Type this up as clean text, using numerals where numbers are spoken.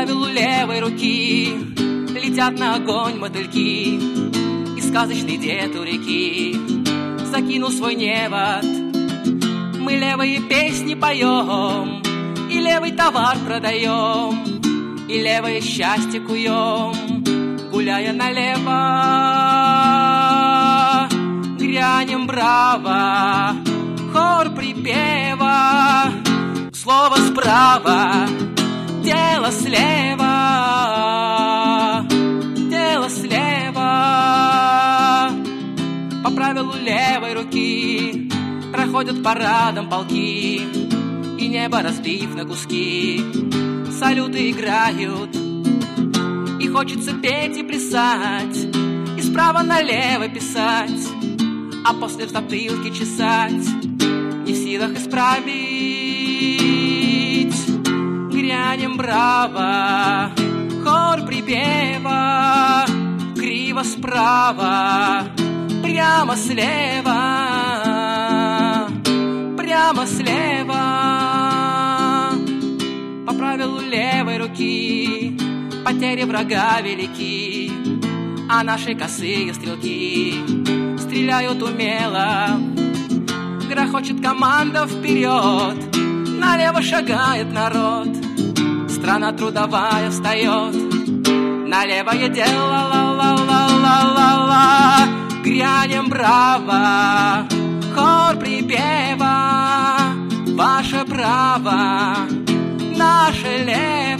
правилу левой руки летят на огонь мотыльки, и сказочный дед у реки закинул свой невод. Мы левые песни поем, и левый товар продаем, и левое счастье куем, гуляя налево. Грянем браво, хор припева, слово справа, дело слева, дело слева. По правилу левой руки проходят парадом полки, и небо разбив на куски, салюты играют, и хочется петь и плясать, и справа налево писать, а после в затылке чесать, не в силах исправить. Грянем браво, хор припева, криво справа, прямо слева, прямо слева. По правилу левой руки потери врага велики, а наши косые стрелки стреляют умело. Грохочет команда вперед, налево шагает народ, страна трудовая встает, налевое дело, ла-ла-ла-ла-ла-ла. Грянем браво, хор припева, ваше право, наше лево.